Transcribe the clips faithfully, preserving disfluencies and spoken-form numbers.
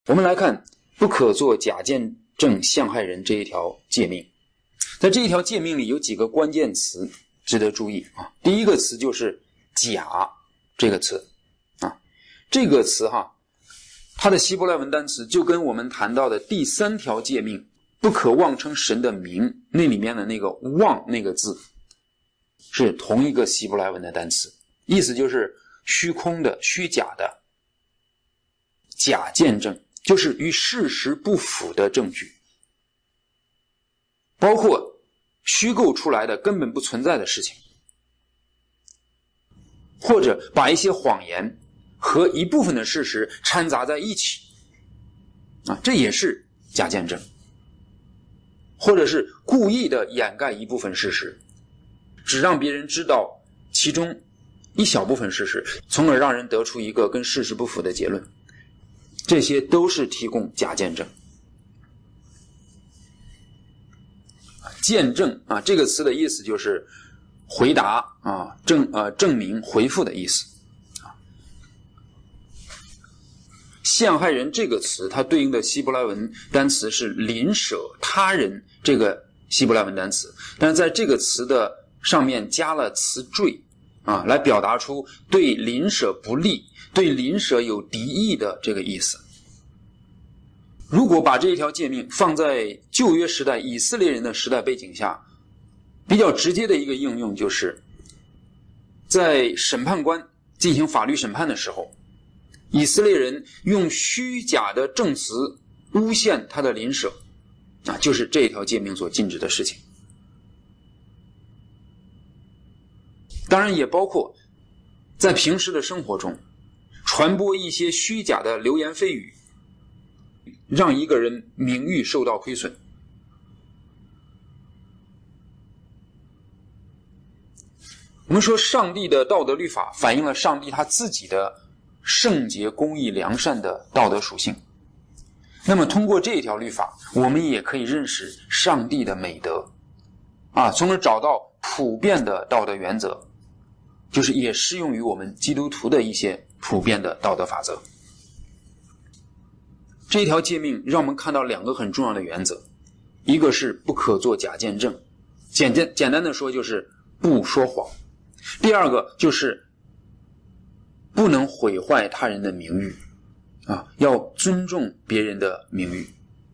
我们来看不可作假见证陷害人这一条诫命。在这一条诫命里有几个关键词值得注意啊。第一个词就是假这个词啊，这个词哈，它的希伯来文单词就跟我们谈到的第三条诫命不可妄称神的名那里面的那个妄那个字是同一个希伯来文的单词，意思就是虚空的、虚假的假见证，就是与事实不符的证据，包括虚构出来的根本不存在的事情，或者把一些谎言和一部分的事实掺杂在一起啊，这也是假见证，或者是故意的掩盖一部分事实，只让别人知道其中一小部分事实，从而让人得出一个跟事实不符的结论，这些都是提供假见证。见证啊，这个词的意思就是回答啊，证呃证明、回复的意思啊。陷害人这个词，它对应的希伯来文单词是邻舍他人这个希伯来文单词，但是在这个词的上面加了词缀啊，来表达出对邻舍不利、对邻舍有敌意的这个意思。如果把这一条诫命放在旧约时代以色列人的时代背景下，比较直接的一个应用就是在审判官进行法律审判的时候，以色列人用虚假的证词诬陷他的邻舍啊，就是这一条诫命所禁止的事情。当然也包括在平时的生活中传播一些虚假的流言蜚语，让一个人名誉受到亏损。我们说上帝的道德律法反映了上帝他自己的圣洁、公义、良善的道德属性，那么通过这一条律法，我们也可以认识上帝的美德啊，从而找到普遍的道德原则，就是也适用于我们基督徒的一些普遍的道德法则。这一条诫命让我们看到两个很重要的原则，一个是不可作假见证，简简简单的说就是不说谎；第二个就是不能毁坏他人的名誉啊，要尊重别人的名誉。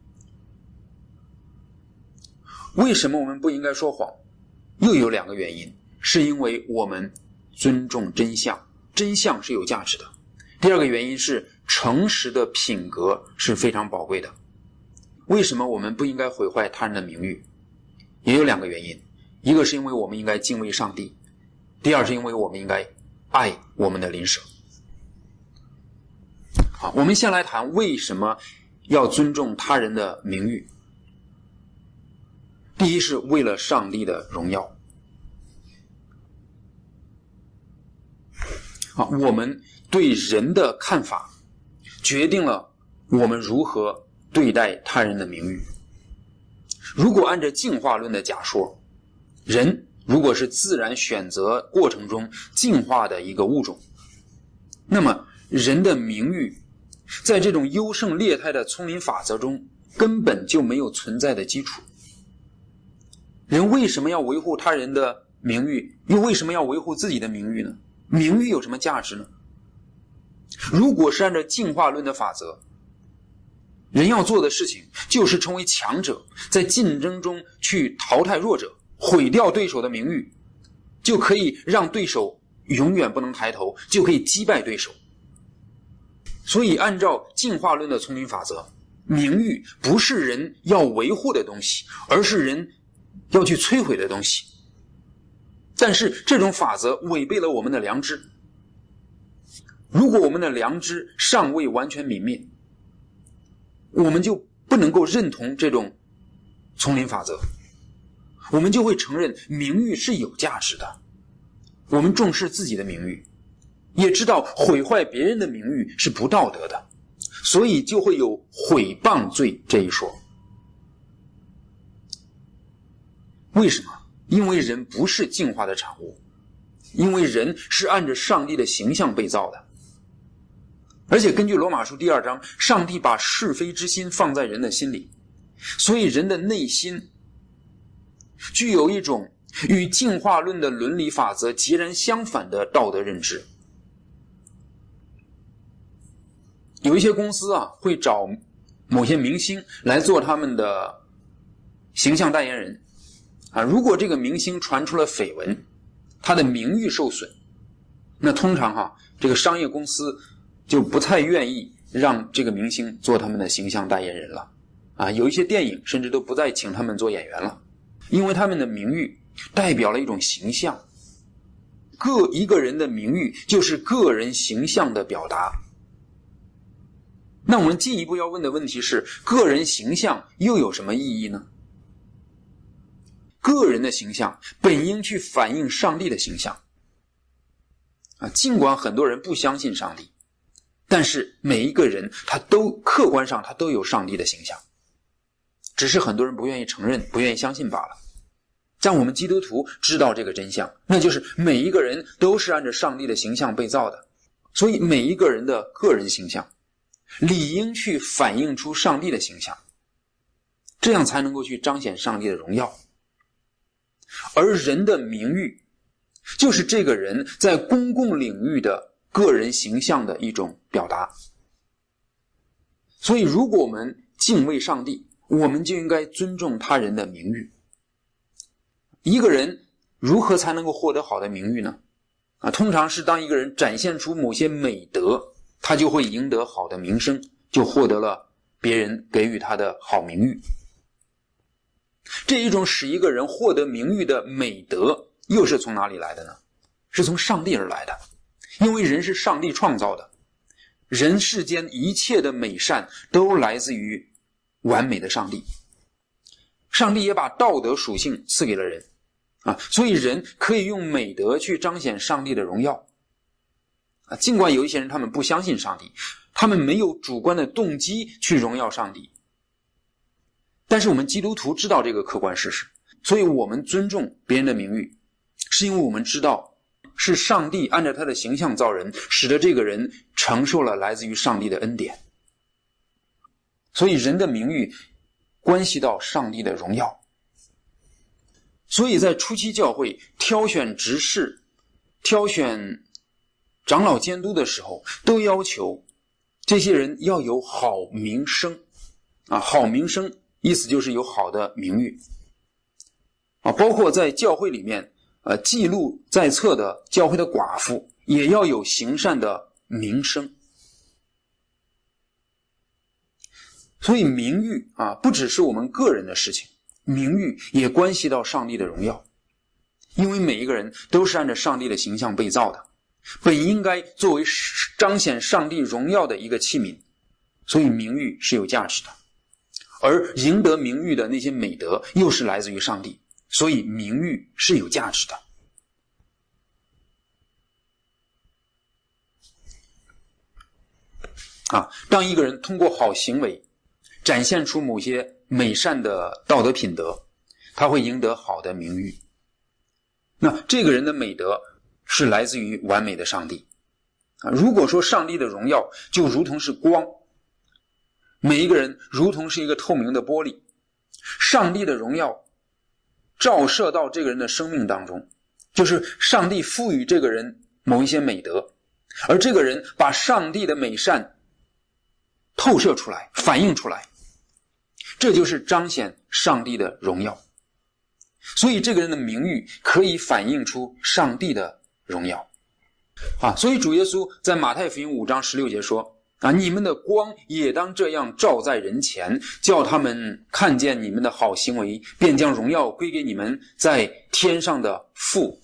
为什么我们不应该说谎？又有两个原因，是因为我们尊重真相，真相是有价值的。第二个原因是诚实的品格是非常宝贵的。为什么我们不应该毁坏他人的名誉？也有两个原因，一个是因为我们应该敬畏上帝，第二是因为我们应该爱我们的邻舍。好，我们先来谈为什么要尊重他人的名誉。第一是为了上帝的荣耀。好，我们对人的看法决定了我们如何对待他人的名誉。如果按照进化论的假说，人如果是自然选择过程中进化的一个物种，那么人的名誉在这种优胜劣汰的丛林法则中根本就没有存在的基础。人为什么要维护他人的名誉，又为什么要维护自己的名誉呢？名誉有什么价值呢？如果是按照进化论的法则，人要做的事情就是成为强者，在竞争中去淘汰弱者，毁掉对手的名誉，就可以让对手永远不能抬头，就可以击败对手。所以按照进化论的丛林法则，名誉不是人要维护的东西，而是人要去摧毁的东西。但是这种法则违背了我们的良知。如果我们的良知尚未完全泯灭，我们就不能够认同这种丛林法则，我们就会承认名誉是有价值的，我们重视自己的名誉，也知道毁坏别人的名誉是不道德的，所以就会有毁谤罪这一说。为什么？因为人不是进化的产物，因为人是按着上帝的形象被造的。 而且根据罗马书第二章，上帝把是非之心放在人的心里，所以人的内心具有一种与进化论的伦理法则截然相反的道德认知。有一些公司啊，会找某些明星来做他们的形象代言人啊。如果这个明星传出了绯闻，他的名誉受损，那通常哈、啊，这个商业公司就不太愿意让这个明星做他们的形象代言人了啊。有一些电影甚至都不再请他们做演员了，因为他们的名誉代表了一种形象，各一个人的名誉就是个人形象的表达。那我们进一步要问的问题是，个人形象又有什么意义呢？个人的形象本应去反映上帝的形象啊，尽管很多人不相信上帝，但是每一个人他都客观上他都有上帝的形象，只是很多人不愿意承认，不愿意相信罢了。像我们基督徒知道这个真相，那就是每一个人都是按照上帝的形象被造的，所以每一个人的个人形象理应去反映出上帝的形象，这样才能够去彰显上帝的荣耀。而人的名誉就是这个人在公共领域的个人形象的一种表达。所以如果我们敬畏上帝，我们就应该尊重他人的名誉。一个人如何才能够获得好的名誉呢？啊，通常是当一个人展现出某些美德，他就会赢得好的名声，就获得了别人给予他的好名誉。这一种使一个人获得名誉的美德又是从哪里来的呢？是从上帝而来的，因为人是上帝创造的，人世间一切的美善都来自于完美的上帝。上帝也把道德属性赐给了人啊，所以人可以用美德去彰显上帝的荣耀啊。尽管有一些人他们不相信上帝，他们没有主观的动机去荣耀上帝，但是我们基督徒知道这个客观事实，所以我们尊重别人的名誉，是因为我们知道是上帝按照他的形象造人，使得这个人承受了来自于上帝的恩典。所以人的名誉关系到上帝的荣耀。所以在初期教会挑选执事、挑选长老监督的时候，都要求这些人要有好名声啊，好名声意思就是有好的名誉啊。包括在教会里面呃，记录在册的教会的寡妇也要有行善的名声。所以名誉啊，不只是我们个人的事情，名誉也关系到上帝的荣耀。因为每一个人都是按照上帝的形象被造的，本应该作为彰显上帝荣耀的一个器皿，所以名誉是有价值的。而赢得名誉的那些美德又是来自于上帝，所以名誉是有价值的。啊，当一个人通过好行为展现出某些美善的道德品德，他会赢得好的名誉。那这个人的美德是来自于完美的上帝啊。如果说上帝的荣耀就如同是光，每一个人如同是一个透明的玻璃，上帝的荣耀照射到这个人的生命当中，就是上帝赋予这个人某一些美德，而这个人把上帝的美善透射出来，反映出来，这就是彰显上帝的荣耀。所以这个人的名誉可以反映出上帝的荣耀啊。所以主耶稣在马太福音五章十六节说啊，你们的光也当这样照在人前，叫他们看见你们的好行为，便将荣耀归给你们在天上的父。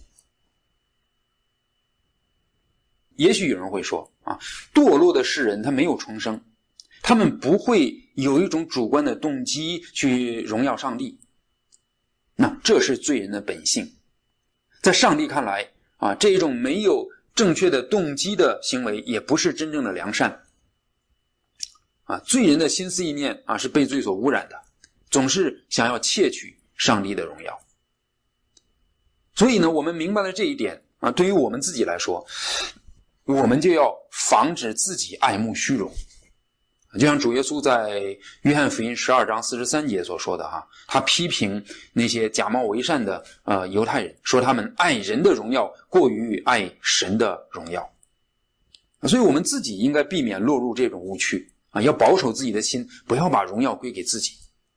也许有人会说啊，堕落的世人他没有重生，他们不会有一种主观的动机去荣耀上帝，那这是罪人的本性。在上帝看来啊，这一种没有正确的动机的行为也不是真正的良善啊。罪人的心思意念啊是被罪所污染的，总是想要窃取上帝的荣耀。所以呢，我们明白了这一点啊，对于我们自己来说，我们就要防止自己爱慕虚荣。就像主耶稣在约翰福音十二章四十三节所说的哈，他批评那些假冒为善的呃犹太人，说他们爱人的荣耀过于爱神的荣耀。所以我们自己应该避免落入这种误区啊，要保守自己的心，不要把荣耀归给自己。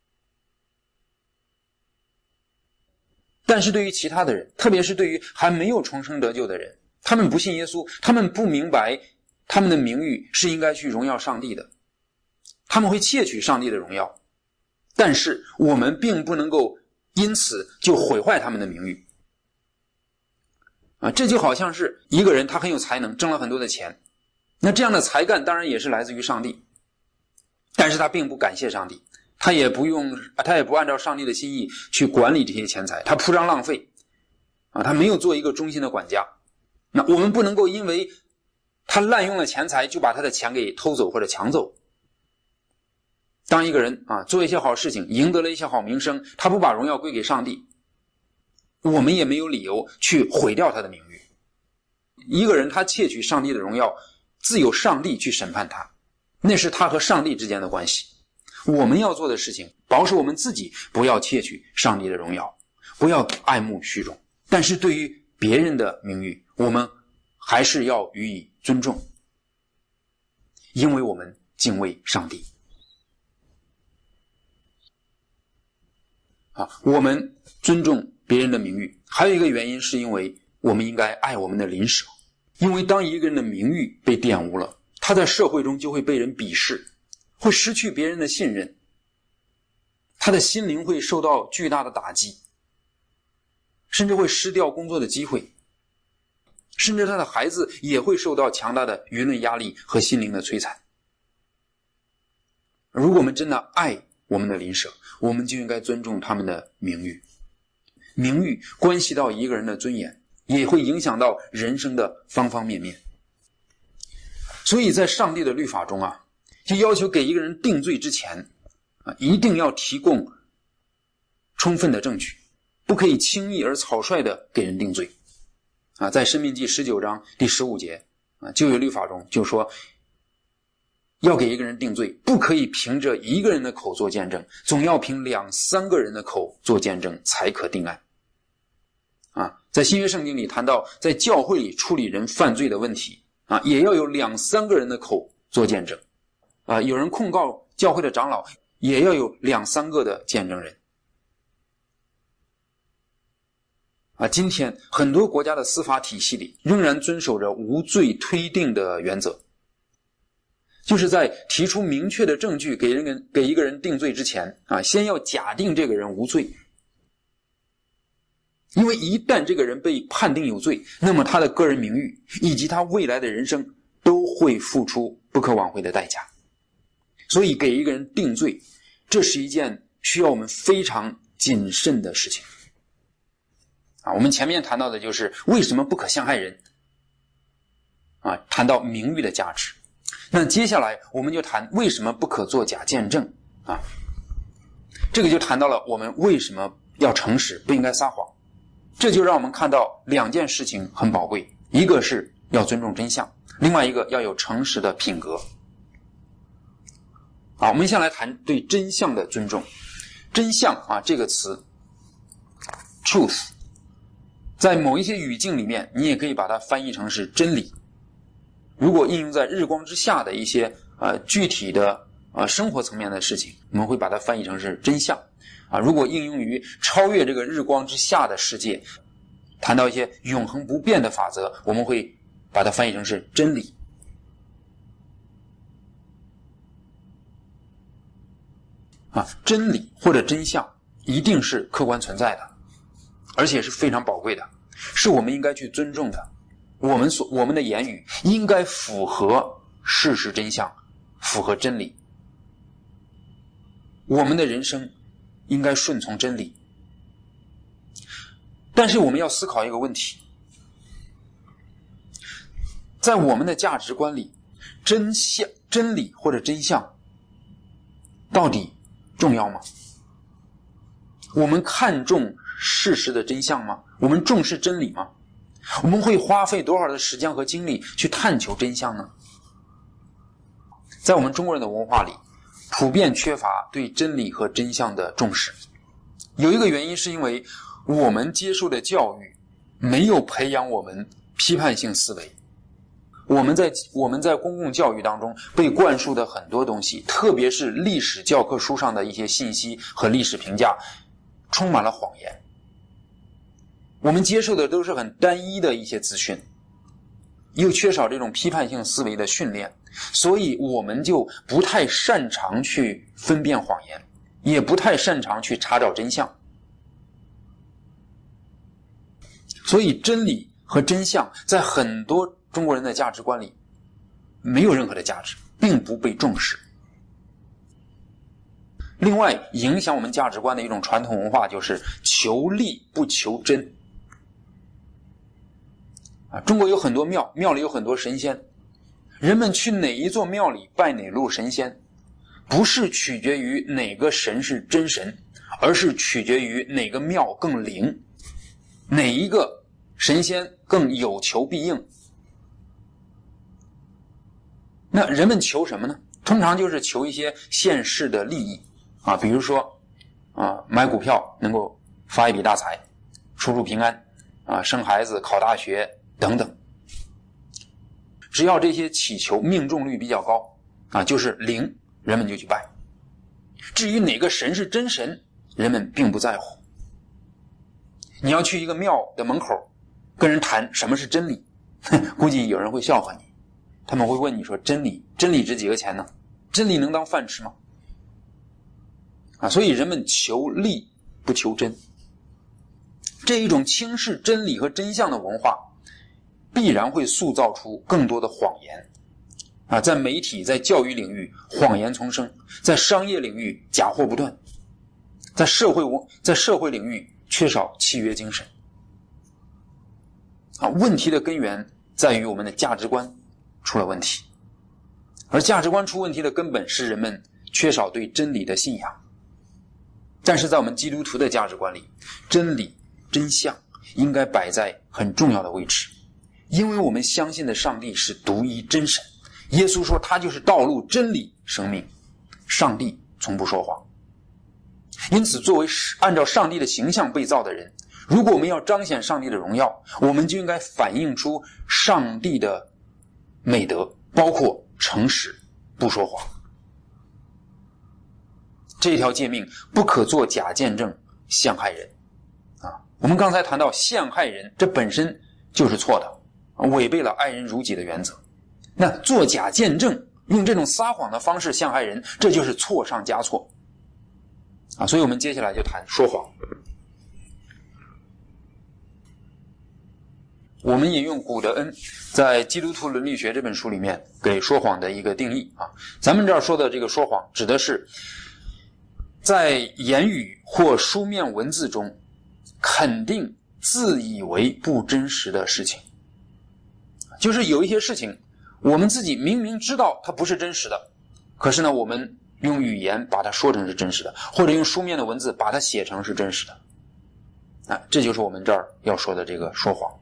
但是对于其他的人，特别是对于还没有重生得救的人，他们不信耶稣，他们不明白他们的名誉是应该去荣耀上帝的，他们会窃取上帝的荣耀，但是我们并不能够因此就毁坏他们的名誉啊！这就好像是一个人他很有才能，挣了很多的钱，那这样的才干当然也是来自于上帝，但是他并不感谢上帝，他也不用他也不按照上帝的心意去管理这些钱财，他铺张浪费啊，他没有做一个忠心的管家。那我们不能够因为他滥用了钱财就把他的钱给偷走或者抢走。当一个人啊做一些好事情，赢得了一些好名声，他不把荣耀归给上帝，我们也没有理由去毁掉他的名誉。一个人他窃取上帝的荣耀，自有上帝去审判他，那是他和上帝之间的关系。我们要做的事情，保守我们自己不要窃取上帝的荣耀，不要爱慕虚荣，但是对于别人的名誉，我们还是要予以尊重，因为我们敬畏上帝啊。我们尊重别人的名誉，还有一个原因是因为我们应该爱我们的邻舍。因为当一个人的名誉被玷污了，他在社会中就会被人鄙视，会失去别人的信任，他的心灵会受到巨大的打击，甚至会失掉工作的机会，甚至他的孩子也会受到强大的舆论压力和心灵的摧残。如果我们真的爱我们的邻舍，我们就应该尊重他们的名誉。名誉关系到一个人的尊严，也会影响到人生的方方面面。所以在上帝的律法中啊，就要求给一个人定罪之前啊，一定要提供充分的证据，不可以轻易而草率的给人定罪啊。在申命记十九章第十五节啊，旧约律法中就说，要给一个人定罪，不可以凭着一个人的口做见证，总要凭两三个人的口做见证才可定案啊。在新约圣经里谈到，在教会里处理人犯罪的问题啊，也要有两三个人的口做见证啊。有人控告教会的长老，也要有两三个的见证人啊。今天很多国家的司法体系里仍然遵守着无罪推定的原则，就是在提出明确的证据给人给一个人定罪之前啊，先要假定这个人无罪。因为一旦这个人被判定有罪，那么他的个人名誉以及他未来的人生都会付出不可挽回的代价。所以给一个人定罪，这是一件需要我们非常谨慎的事情啊。我们前面谈到的就是为什么不可伤害人啊，谈到名誉的价值。那接下来我们就谈为什么不可作假见证啊，这个就谈到了我们为什么要诚实，不应该撒谎。这就让我们看到两件事情很宝贵，一个是要尊重真相，另外一个要有诚实的品格。好，我们先来谈对真相的尊重。真相啊这个词 truth 在某一些语境里面，你也可以把它翻译成是真理。如果应用在日光之下的一些呃具体的呃生活层面的事情，我们会把它翻译成是真相啊。如果应用于超越这个日光之下的世界，谈到一些永恒不变的法则，我们会把它翻译成是真理啊。真理或者真相一定是客观存在的，而且是非常宝贵的，是我们应该去尊重的。我们所我们的言语应该符合事实真相，符合真理。我们的人生应该顺从真理。但是我们要思考一个问题，在我们的价值观里，真相、真理或者真相到底重要吗？我们看重事实的真相吗？我们重视真理吗？我们会花费多少的时间和精力去探求真相呢？ 在我们中国人的文化里，普遍缺乏对真理和真相的重视。有一个原因是因为我们接受的教育没有培养我们批判性思维。我们在我们在公共教育当中被灌输的很多东西，特别是历史教科书上的一些信息和历史评价，充满了谎言。我们接受的都是很单一的一些资讯，又缺少这种批判性思维的训练，所以我们就不太擅长去分辨谎言，也不太擅长去查找真相。所以真理和真相在很多中国人的价值观里没有任何的价值，并不被重视。另外，影响我们价值观的一种传统文化就是求利不求真。啊，中国有很多庙，庙里有很多神仙，人们去哪一座庙里拜哪路神仙，不是取决于哪个神是真神，而是取决于哪个庙更灵，哪一个神仙更有求必应。那人们求什么呢？通常就是求一些现世的利益啊，比如说啊，买股票能够发一笔大财，出入平安啊，生孩子考大学等等。只要这些祈求命中率比较高啊，就是灵，人们就去拜。至于哪个神是真神，人们并不在乎。你要去一个庙的门口跟人谈什么是真理，估计有人会笑话你。他们会问你说，真理真理值几个钱呢？真理能当饭吃吗？啊，所以人们求利不求真。这一种轻视真理和真相的文化，必然会塑造出更多的谎言。啊，在媒体、在教育领域，谎言丛生；在商业领域，假货不断；在社会在社会领域，缺少契约精神。啊，问题的根源在于我们的价值观出了问题，而价值观出问题的根本是人们缺少对真理的信仰。但是在我们基督徒的价值观里，真理、真相应该摆在很重要的位置，因为我们相信的上帝是独一真神。耶稣说他就是道路、真理、生命，上帝从不说谎。因此，作为按照上帝的形象被造的人，如果我们要彰显上帝的荣耀，我们就应该反映出上帝的美德，包括诚实，不说谎。这条诫命不可作假见证陷害人啊！我们刚才谈到陷害人，这本身就是错的，违背了爱人如己的原则。那作假见证，用这种撒谎的方式陷害人，这就是错上加错啊！所以我们接下来就谈说谎。我们引用古德恩在《基督徒伦理学》这本书里面给说谎的一个定义啊，咱们这儿说的这个说谎，指的是在言语或书面文字中肯定自以为不真实的事情。就是有一些事情我们自己明明知道它不是真实的，可是呢我们用语言把它说成是真实的，或者用书面的文字把它写成是真实的啊，这就是我们这儿要说的这个说谎。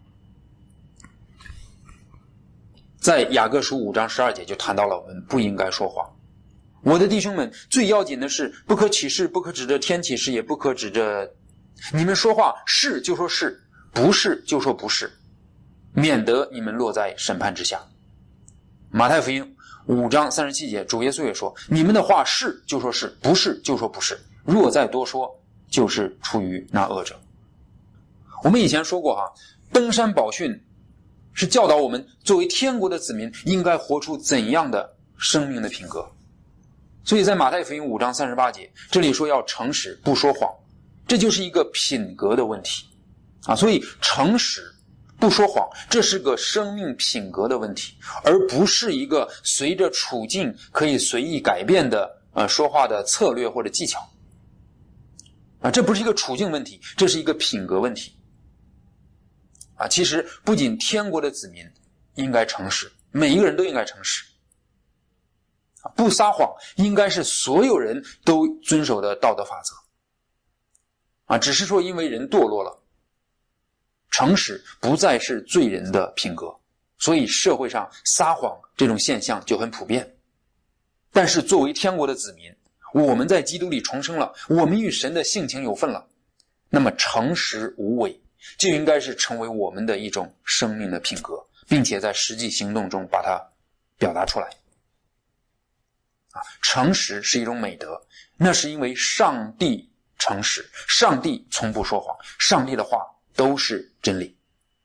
在雅各书五章十二节就谈到了我们不应该说谎。我的弟兄们，最要紧的是不可起誓，不可指着天起誓，也不可指着你们说话，是就说是，不是就说不是，免得你们落在审判之下。马太福音五章三十七节，主耶稣也说，你们的话是就说是，不是就说不是，若再多说，就是出于那恶者。我们以前说过哈，登山宝训是教导我们作为天国的子民应该活出怎样的生命的品格。所以在马太福音五章三十八节，这里说要诚实不说谎，这就是一个品格的问题啊！所以诚实不说谎，这是个生命品格的问题，而不是一个随着处境可以随意改变的呃说话的策略或者技巧啊！这不是一个处境问题，这是一个品格问题啊！其实不仅天国的子民应该诚实，每一个人都应该诚实。不撒谎应该是所有人都遵守的道德法则啊，只是说因为人堕落了，诚实不再是罪人的品格，所以社会上撒谎这种现象就很普遍但是作为天国的子民，我们在基督里重生了，我们与神的性情有份了，那么诚实无伪就应该是成为我们的一种生命的品格，并且在实际行动中把它表达出来。啊，诚实是一种美德，那是因为上帝诚实，上帝从不说谎，上帝的话都是真理。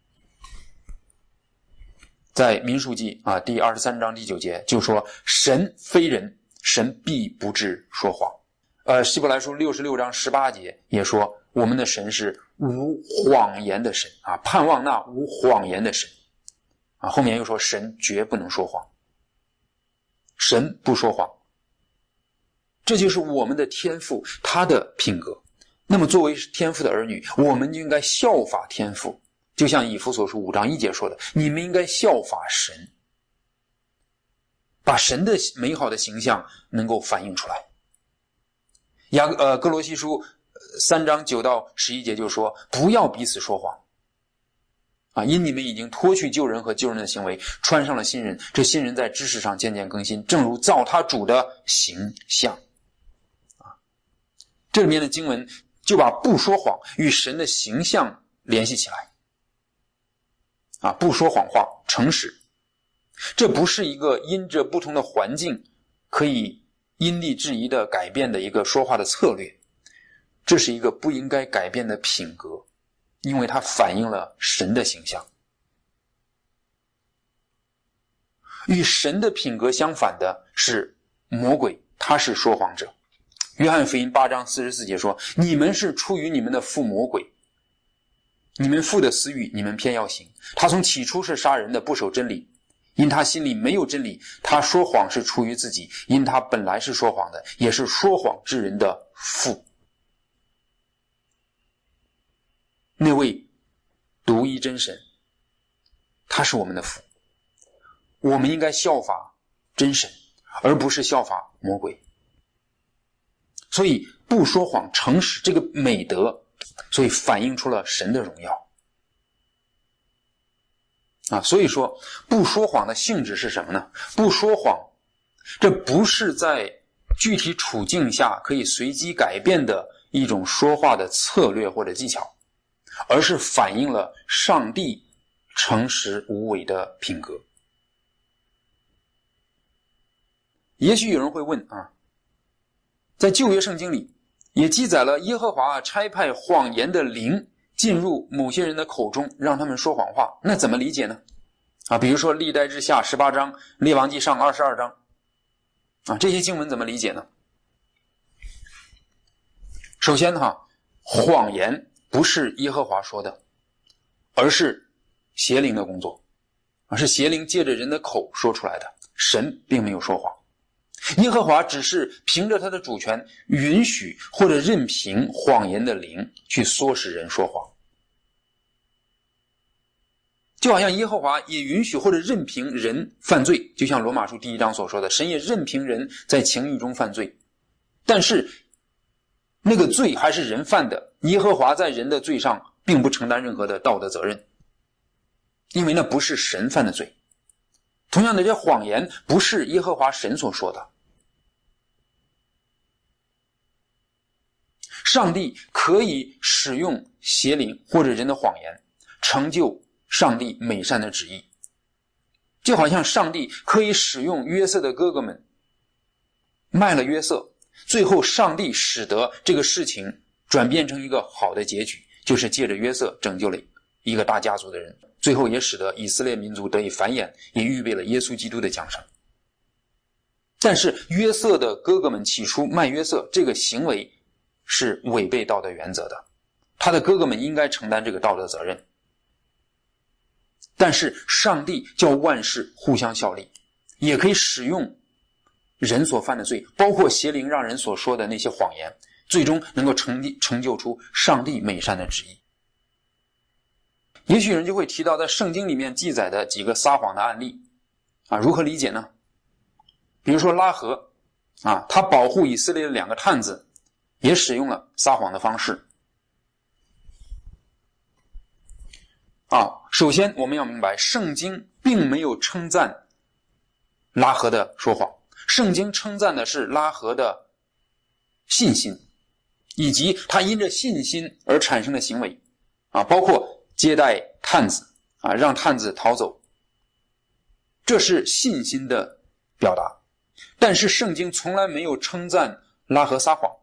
在民数记啊第二十三章第九节就说，神非人，神必不致说谎。呃，希伯来书六十六章十八节也说，我们的神是无谎言的神啊，盼望那无谎言的神啊。后面又说神绝不能说谎，神不说谎，这就是我们的天父他的品格。那么作为天父的儿女，我们就应该效法天父，就像以弗所书五章一节说的，你们应该效法神，把神的美好的形象能够反映出来。雅呃哥罗西书三章九到十一节就说，不要彼此说谎啊，因你们已经脱去旧人和旧人的行为，穿上了新人，这新人在知识上渐渐更新，正如造他主的形象啊。这里面的经文就把不说谎与神的形象联系起来啊，不说谎话，诚实，这不是一个因着不同的环境可以因地制宜的改变的一个说话的策略，这是一个不应该改变的品格，因为它反映了神的形象。与神的品格相反的是魔鬼，他是说谎者。约翰福音八章四十四节说，你们是出于你们的父魔鬼，你们父的私欲你们偏要行，他从起初是杀人的，不守真理，因他心里没有真理，他说谎是出于自己，因他本来是说谎的，也是说谎之人的父。那位独一真神，他是我们的父，我们应该效法真神，而不是效法魔鬼。所以不说谎，诚实这个美德，所以反映出了神的荣耀啊。所以说不说谎的性质是什么呢？不说谎，这不是在具体处境下可以随机改变的一种说话的策略或者技巧，而是反映了上帝诚实无伪的品格。也许有人会问啊，在旧约圣经里也记载了耶和华差派谎言的灵进入某些人的口中，让他们说谎话，那怎么理解呢？啊，比如说历代志下十八章，列王纪上二十二章啊，这些经文怎么理解呢？首先哈，谎言不是耶和华说的，而是邪灵的工作啊，是邪灵借着人的口说出来的，神并没有说谎。耶和华只是凭着他的主权允许或者任凭谎言的灵去唆使人说谎，就好像耶和华也允许或者任凭人犯罪，就像罗马书第一章所说的，神也任凭人在情欲中犯罪，但是那个罪还是人犯的，耶和华在人的罪上并不承担任何的道德责任，因为那不是神犯的罪。同样的，这谎言不是耶和华神所说的。上帝可以使用邪灵或者人的谎言成就上帝美善的旨意，就好像上帝可以使用约瑟的哥哥们卖了约瑟，最后上帝使得这个事情转变成一个好的结局，就是借着约瑟拯救了一个大家族的人，最后也使得以色列民族得以繁衍，也预备了耶稣基督的降生。但是约瑟的哥哥们起初卖约瑟这个行为是违背道德原则的，他的哥哥们应该承担这个道德责任。但是上帝叫万事互相效力，也可以使用人所犯的罪，包括邪灵让人所说的那些谎言，最终能够成成就出上帝美善的旨意。也许人就会提到在圣经里面记载的几个撒谎的案例啊，如何理解呢？比如说拉合啊，他保护以色列的两个探子也使用了撒谎的方式啊。首先我们要明白，圣经并没有称赞拉合的说谎， 圣经称赞的是拉合的信心，以及他因着信心而产生的行为啊，包括接待探子啊，让探子逃走，这是信心的表达。但是圣经从来没有称赞拉合撒谎。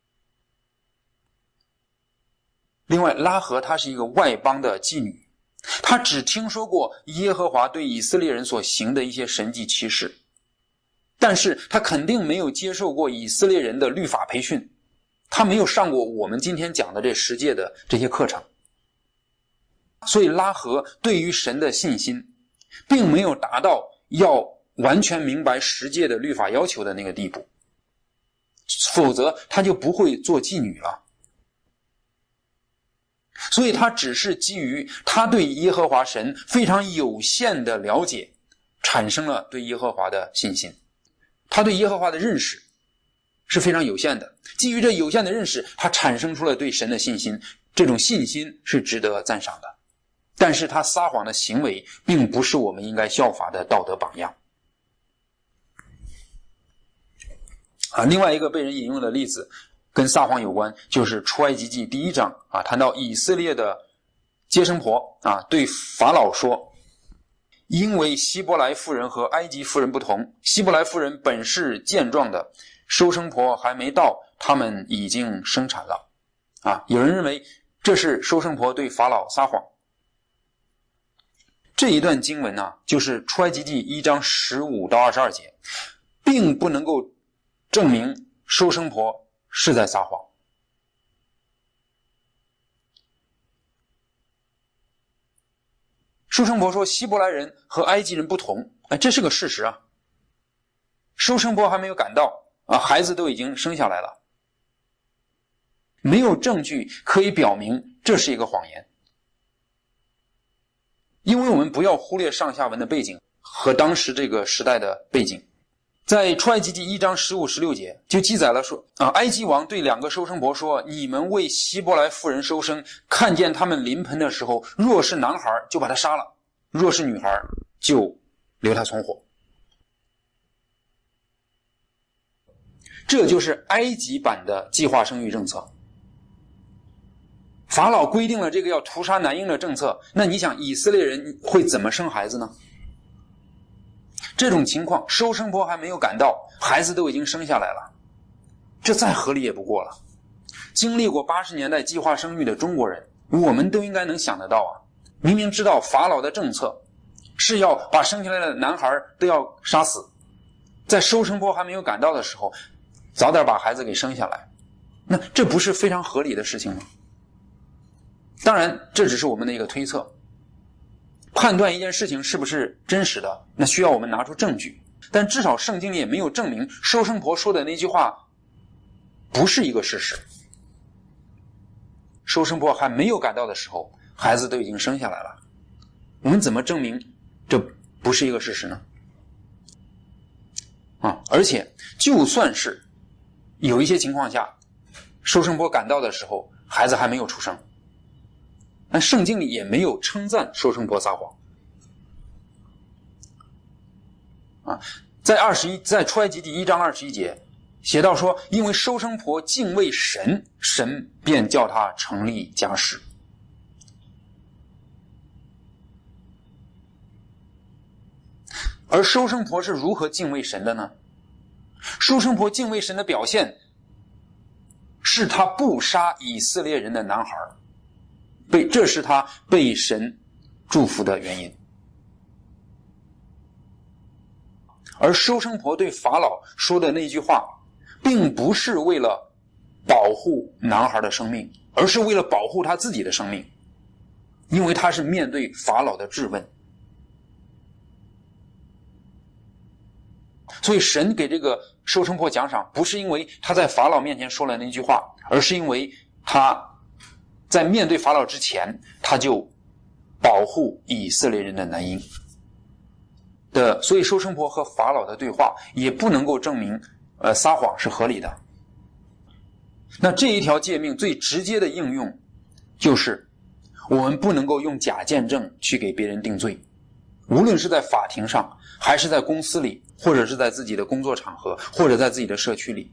另外，拉合她是一个外邦的妓女，她只听说过耶和华对以色列人所行的一些神迹奇事，但是她肯定没有接受过以色列人的律法培训，她没有上过我们今天讲的这十诫的这些课程。所以拉合对于神的信心并没有达到要完全明白十诫的律法要求的那个地步，否则她就不会做妓女了。所以他只是基于他对耶和华神非常有限的了解，产生了对耶和华的信心。他对耶和华的认识是非常有限的，基于这有限的认识，他产生出了对神的信心，这种信心是值得赞赏的。但是他撒谎的行为并不是我们应该效法的道德榜样。啊，另外一个被人引用的例子跟撒谎有关，就是出埃及记第一章啊，谈到以色列的接生婆啊，对法老说，因为希伯来妇人和埃及妇人不同，希伯来妇人本是健壮的，收生婆还没到，他们已经生产了。啊，有人认为这是收生婆对法老撒谎。这一段经文呢、啊，就是出埃及记一章十五到二十二节，并不能够证明收生婆是在撒谎。收生婆说希伯来人和埃及人不同，哎，这是个事实啊。收生婆还没有赶到啊，孩子都已经生下来了，没有证据可以表明这是一个谎言。因为我们不要忽略上下文的背景和当时这个时代的背景。在出埃及记一章十五、十六节就记载了说啊，埃及王对两个收生婆说，你们为希伯来妇人收生，看见他们临盆的时候，若是男孩就把他杀了，若是女孩就留他存活。这就是埃及版的计划生育政策。法老规定了这个要屠杀男婴的政策，那你想以色列人会怎么生孩子呢？这种情况，收生婆还没有赶到，孩子都已经生下来了，这再合理也不过了。经历过八十年代计划生育的中国人，我们都应该能想得到啊，明明知道法老的政策是要把生下来的男孩都要杀死，在收生婆还没有赶到的时候，早点把孩子给生下来，那这不是非常合理的事情吗？当然，这只是我们的一个推测。判断一件事情是不是真实的，那需要我们拿出证据。但至少圣经里也没有证明收生婆说的那句话不是一个事实。收生婆还没有赶到的时候，孩子都已经生下来了，我们怎么证明这不是一个事实呢？啊，而且就算是有一些情况下，收生婆赶到的时候，孩子还没有出生，但圣经里也没有称赞收生婆撒谎。啊，在二十一，在出埃及第一章二十一节写到说，因为收生婆敬畏神，神便叫他成立家室。而收生婆是如何敬畏神的呢？收生婆敬畏神的表现是他不杀以色列人的男孩，被这是他被神祝福的原因。而收生婆对法老说的那句话，并不是为了保护男孩的生命，而是为了保护他自己的生命，因为他是面对法老的质问。所以神给这个收生婆奖赏，不是因为他在法老面前说了那句话，而是因为他在面对法老之前，他就保护以色列人的男婴的。所以收生婆和法老的对话也不能够证明呃撒谎是合理的。那这一条诫命最直接的应用就是我们不能够用假见证去给别人定罪，无论是在法庭上还是在公司里， 或者是在自己的工作场合，或者在自己的社区里。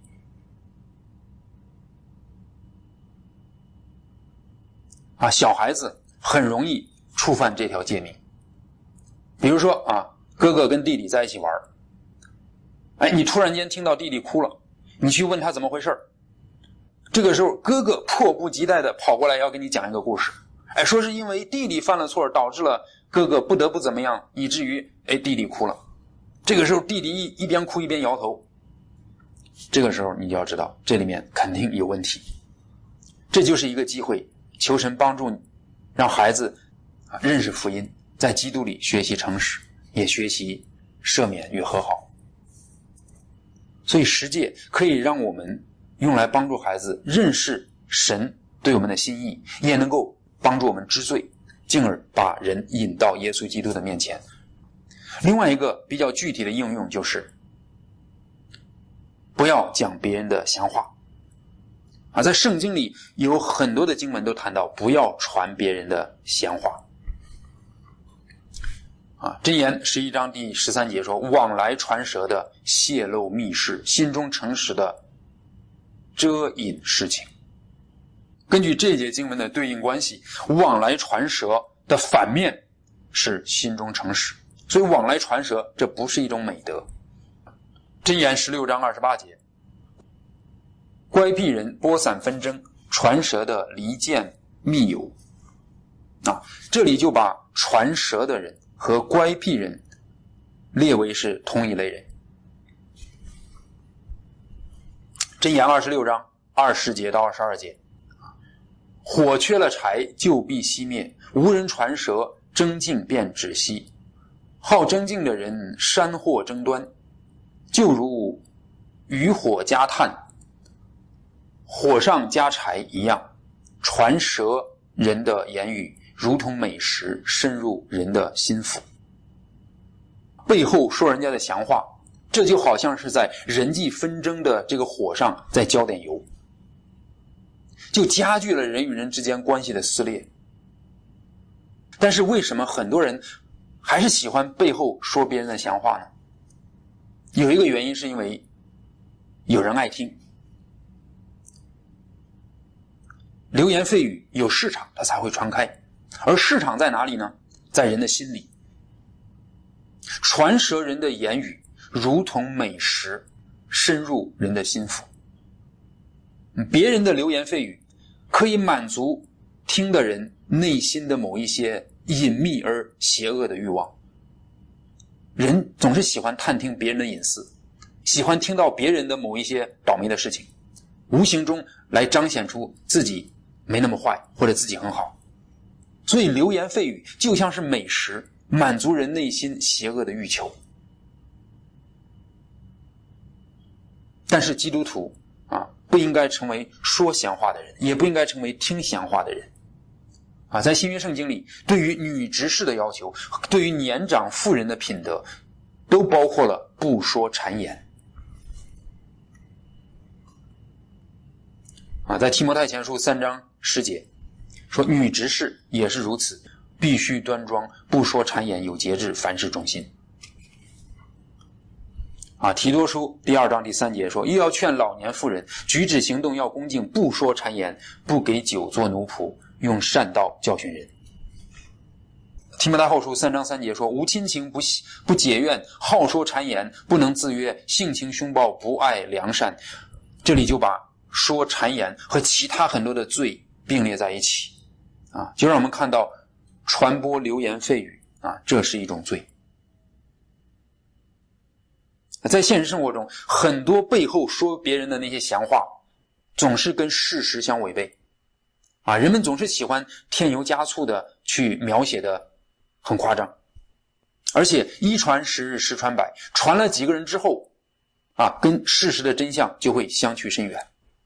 啊，小孩子很容易触犯这条诫命。比如说啊，哥哥跟弟弟在一起玩，哎，你突然间听到弟弟哭了，你去问他怎么回事，这个时候哥哥迫不及待的跑过来要跟你讲一个故事，哎，说是因为弟弟犯了错，导致了哥哥不得不怎么样，以至于哎弟弟哭了。这个时候弟弟一一边哭一边摇头，这个时候你就要知道这里面肯定有问题。这就是一个机会，求神帮助你，让孩子认识福音，在基督里学习诚实，也学习赦免与和好。所以十诫可以让我们用来帮助孩子认识神对我们的心意，也能够帮助我们知罪，进而把人引到耶稣基督的面前。另外一个比较具体的应用就是不要讲别人的闲话啊，在圣经里有很多的经文都谈到不要传别人的闲话啊。箴言十一章第十三节说，往来传舌的泄露密事，心中诚实的遮隐事情。根据这节经文的对应关系，往来传舌的反面是心中诚实，所以往来传舌这不是一种美德。箴言十六章二十八节，乖僻人播散纷争，传舌的离间密友啊，这里就把传舌的人和乖僻人列为是同一类人。箴言二十六章二十节到二十二节，火缺了柴就必熄灭，无人传舌，争竞便止息。好争竞的人山祸争端，就如渔火加炭，火上加柴一样。传舌人的言语如同美食，深入人的心腹。背后说人家的闲话，这就好像是在人际纷争的这个火上再浇点油，就加剧了人与人之间关系的撕裂。但是为什么很多人还是喜欢背后说别人的闲话呢？有一个原因是因为有人爱听，流言蜚语有市场它才会传开，而市场在哪里呢？在人的心里。传舌人的言语如同美食，深入人的心腹。别人的流言蜚语可以满足听的人内心的某一些隐秘而邪恶的欲望。人总是喜欢探听别人的隐私，喜欢听到别人的某一些倒霉的事情，无形中来彰显出自己没那么坏，或者自己很好。所以流言蜚语就像是美食，满足人内心邪恶的欲求。但是基督徒啊，不应该成为说闲话的人，也不应该成为听闲话的人啊。在新约圣经里，对于女执事的要求，对于年长妇人的品德，都包括了不说谗言啊。在提摩太前书三章十节说，女执事也是如此，必须端庄，不说谗言，有节制，凡事忠心。啊，提多书第二章第三节说，又要劝老年妇人举止行动要恭敬，不说谗言，不给酒做奴仆，用善道教训人。提摩太后书三章三节说，无亲情，不不解怨，好说谗言，不能自约，性情凶暴，不爱良善。这里就把说谗言和其他很多的罪并列在一起啊，就让我们看到传播流言蜚语啊，这是一种罪。在现实生活中，很多背后说别人的那些闲话总是跟事实相违背啊，人们总是喜欢添油加醋的去描写的很夸张，而且一传十日十传百，传了几个人之后啊，跟事实的真相就会相去甚远。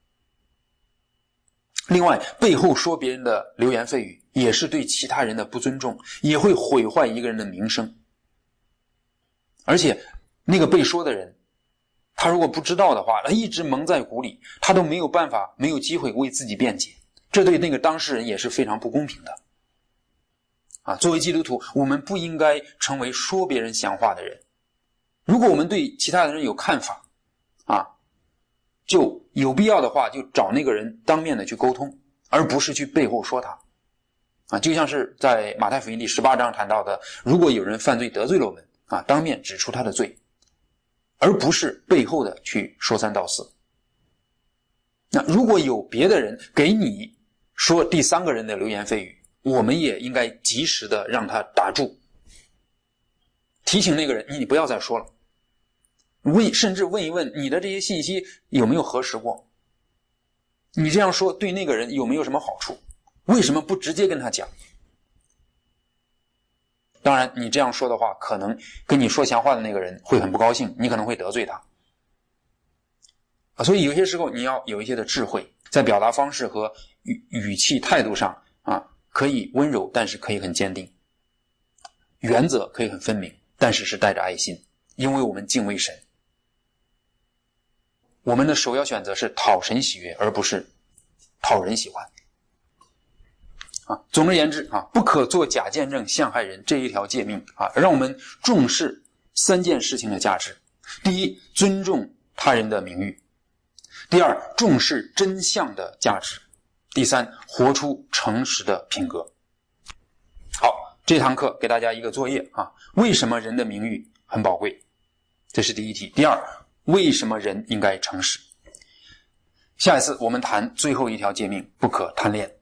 另外，背后说别人的流言蜚语也是对其他人的不尊重，也会毁坏一个人的名声。而且那个被说的人，他如果不知道的话，他一直蒙在鼓里，他都没有办法，没有机会为自己辩解，这对那个当事人也是非常不公平的啊！作为基督徒，我们不应该成为说别人闲话的人如果我们对其他的人有看法啊，就有必要的话就找那个人当面的去沟通，而不是去背后说他啊。就像是在马太福音第十八章谈到的，如果有人犯罪得罪了我们啊，当面指出他的罪，而不是背后的去说三道四。那如果有别的人给你说第三个人的流言蜚语，我们也应该及时的让他打住，提醒那个人你不要再说了，问甚至问一问你的这些信息有没有核实过，你这样说对那个人有没有什么好处，为什么不直接跟他讲。当然你这样说的话，可能跟你说强话的那个人会很不高兴，你可能会得罪他啊。所以有些时候你要有一些的智慧，在表达方式和语语气态度上啊，可以温柔，但是可以很坚定，原则可以很分明，但是是带着爱心，因为我们敬畏神。我们的首要选择是讨神喜悦，而不是讨人喜欢啊。总而言之啊，不可做假见证陷害人这一条诫命啊，让我们重视三件事情的价值。第一，尊重他人的名誉；第二，重视真相的价值；第三，活出诚实的品格。好，这堂课给大家一个作业啊，为什么人的名誉很宝贵？这是第一题。第二，为什么人应该诚实？下一次我们谈最后一条诫命，不可贪恋。